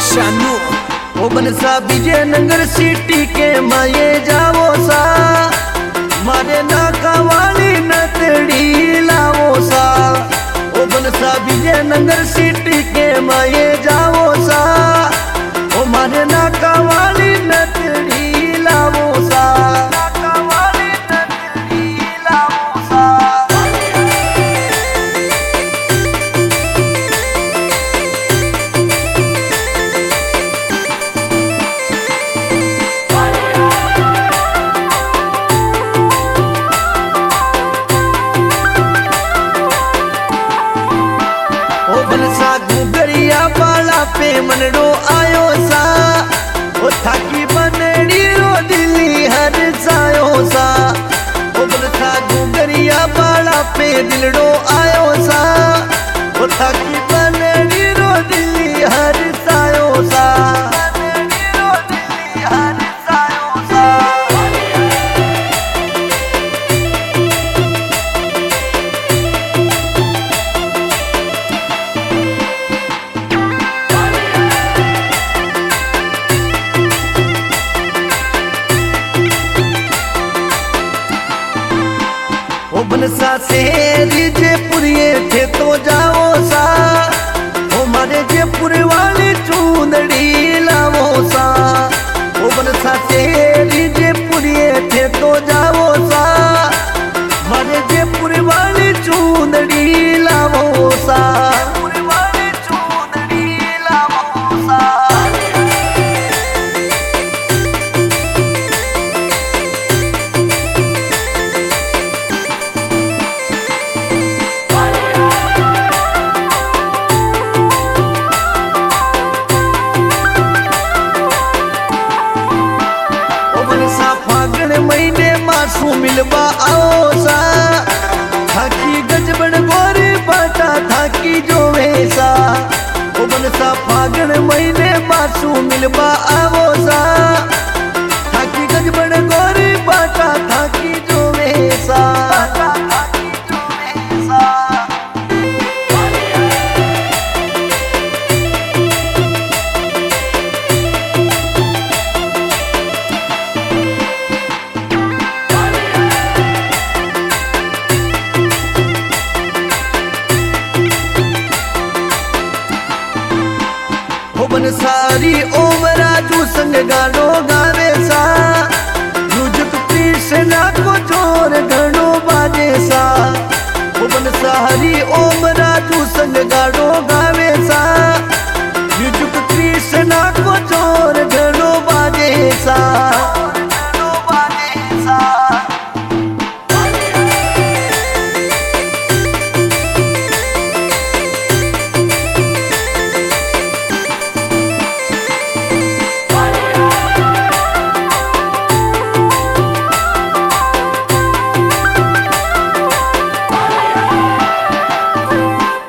शानू ओ बनसा विजयनगर सिटी के माये जावो सा मारे नाका वाली नतड़ी लावो सा ओ बनसा विजयनगर सिटी के माये जावो सा ओ मारे नाका वाली नतड़ी लावो सा नाका वाली नतड़ी लावो सा। बनसा गुगरिया वाला पे मनडो आयो सा ओ थाकी बनड़ी रो दिल्ली हर सायो सा ओ बनसा गुगरिया वाला पे दिलडो आयो सा ओ थाकी बनड़ी रो दिल्ली हर सायो सा बनड़ी रो दिल्ली हर सायो सा। ओ बनसा से जयपुरिये थे तो जाओ सा ओ मारे जयपुर वाली चूंदड़ी लावो सा ओ बनसा से जयपुरिये थे तो जाओ सा मारे जयपुर वाली चूंदड़ी लावो सा जयपुर वाली चूंदड़ी लावो सा। फागण महीने मासू मिलवा आओ सा थाकी गजबन गोरी बाटा थाकी जो वैसा ओ बनसा फागण महीने मासू मिलवा आओ सा थाकी गजबन गोरी बाटा थाकी जो वैसा थाकी जो वैसा। सारी ओमराजू संग गानो गावे सा रुजक कृष्णा को जोर घणो बाजे सा ओ बनसारी ओमराजू संग गानो गावे सा रुजक कृष्णा को